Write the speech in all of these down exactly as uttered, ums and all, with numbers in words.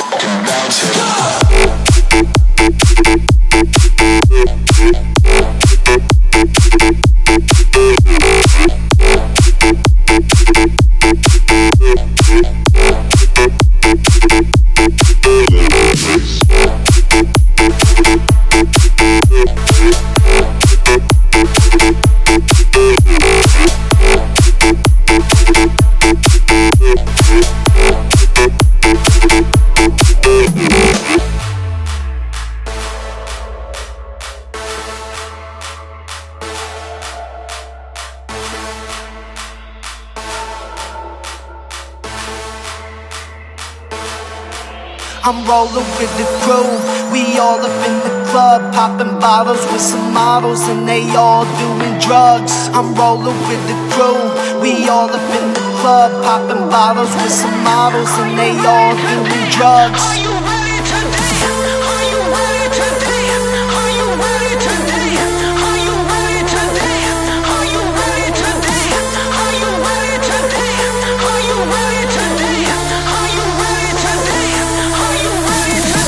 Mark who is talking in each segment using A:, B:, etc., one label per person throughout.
A: I'm rolling with the crew, we all up in the club, popping bottles with some models and they all doing drugs. I'm rolling with the crew, we all up in the club, popping bottles with some models and they all doing drugs. Are you ready to dance? Are you ready to dance? Are you ready to dance? Are you ready to dance? Are you ready to dance? Are you ready to dance? Are you ready to dance? Are you ready to dance? Are you ready to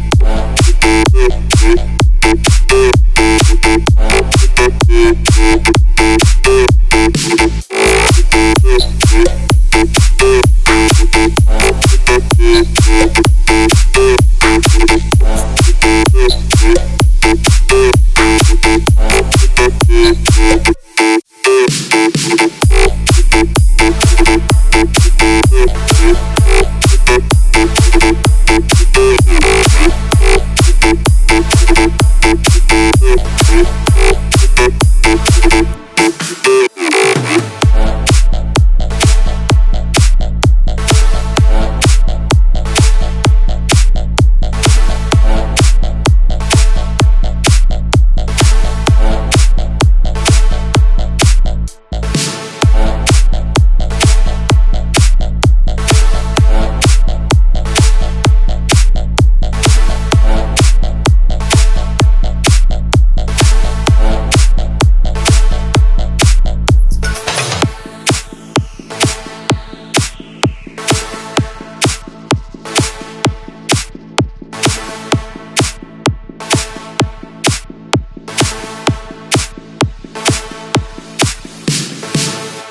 B: We'll be right back.